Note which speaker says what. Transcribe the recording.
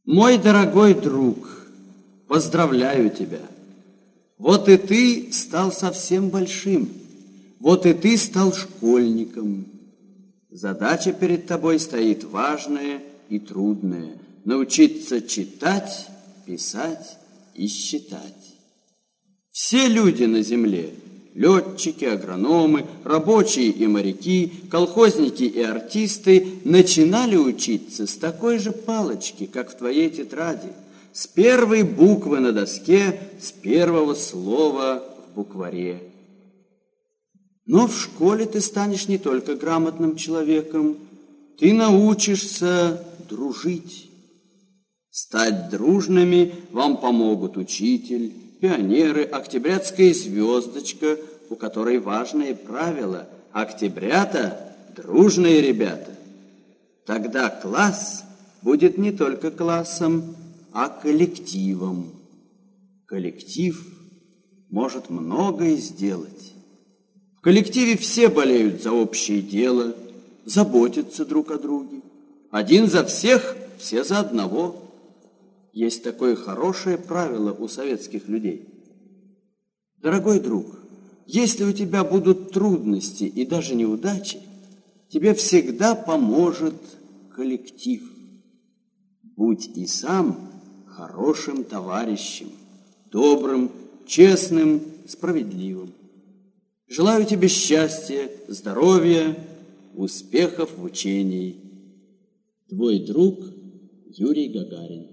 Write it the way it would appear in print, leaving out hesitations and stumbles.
Speaker 1: Мой дорогой друг, поздравляю тебя. Вот и ты стал совсем большим. Вот и ты стал школьником. Задача перед тобой стоит важная и трудная. Научиться читать, писать и считать. Все люди на земле, летчики, агрономы, рабочие и моряки, колхозники и артисты, начинали учиться с такой же палочки, как в твоей тетради, с первой буквы на доске, с первого слова в букваре. Но в школе ты станешь не только грамотным человеком, ты научишься дружить. Стать дружными вам помогут учитель, пионеры, октябрятская звездочка, у которой важное правило: октябрята – дружные ребята. Тогда класс будет не только классом, а коллективом. Коллектив может многое сделать. В коллективе все болеют за общее дело, заботятся друг о друге. Один за всех, все за одного. Есть такое хорошее правило у советских людей. Дорогой друг, если у тебя будут трудности и даже неудачи, тебе всегда поможет коллектив. Будь и сам хорошим товарищем, добрым, честным, справедливым. Желаю тебе счастья, здоровья, успехов в учении. Твой друг Юрий Гагарин.